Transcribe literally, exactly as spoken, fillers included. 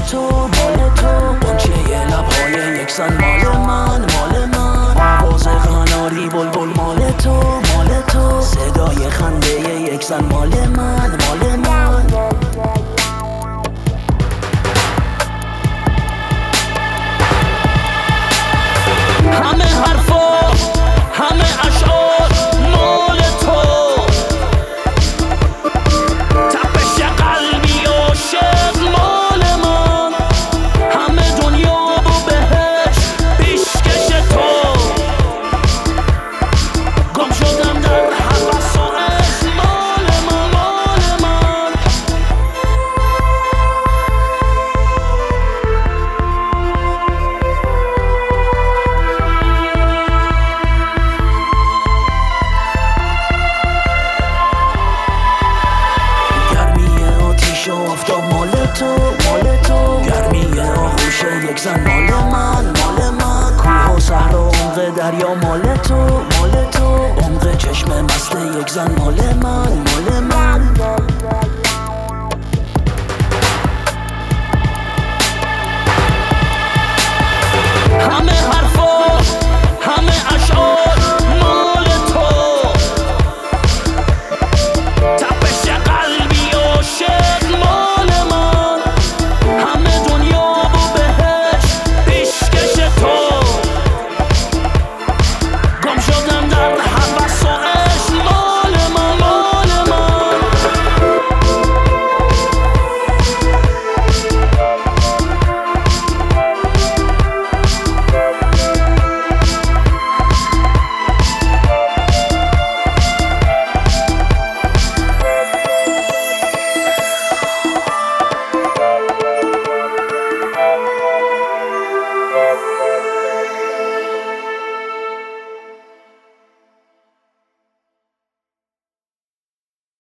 تو مال تو قنچه لبهای یک زن مال من مال من آواز قناری بلبل مال تو مال تو صدای خنده یک زن مال من مال من همه حرفا همه اشعار مال تو تپش قلبی عاشق مال من همه دنیا و بهش پیشکش تو گم شدم در هوس و عشق مال من مال من آفتاب مال تو مال تو گرمی آغوش یک زن مال من مال من کوه و صحرا عمق دریا مال تو مال تو عمق چشم مست یک زن مال من مال من